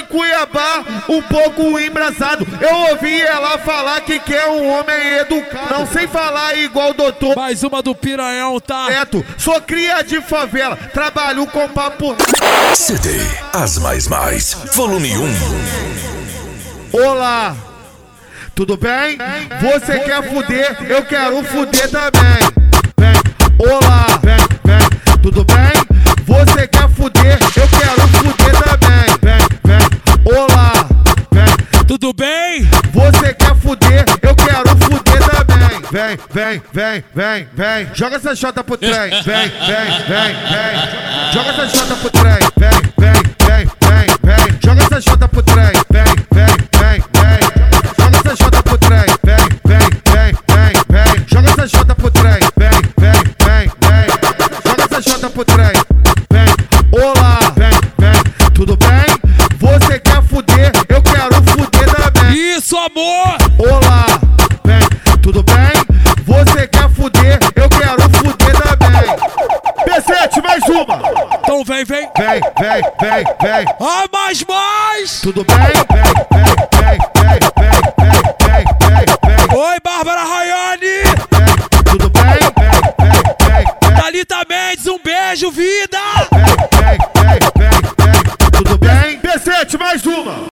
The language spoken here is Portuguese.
em Cuiabá, um pouco embrasado. Eu ouvi ela falar que quer um homem educado, não sei falar igual o doutor. Mais uma do Piranhão, tá? Neto, sou cria de favela, trabalho com papo. CD As Mais Mais, volume 1. Olá, tudo bem? Você quer fuder? Eu quero fuder também. Vem, olá, vem, tudo bem? Você quer fuder? Eu quero fuder também. Vem, olá, vem, tudo bem? Você quer fuder? Eu quero fuder também. Vem, joga essa chota pro trem. Vem, joga essa chota pro trem. Vem, joga essa chota pro trem. Vem, joga essa chota pro trem. Vem, joga essa chota pro trem. Vem, joga essa chota pro trem. Vem, olá, vem, tudo bem? Você quer fuder? Eu quero fuder também. Isso, amor! Olá, vem, tudo bem? Você quer fuder? Eu quero fuder também. P7, mais uma! Então vem. Vem. Ah, mais! Tudo bem? Vem. Oi, Bárbara Rayane!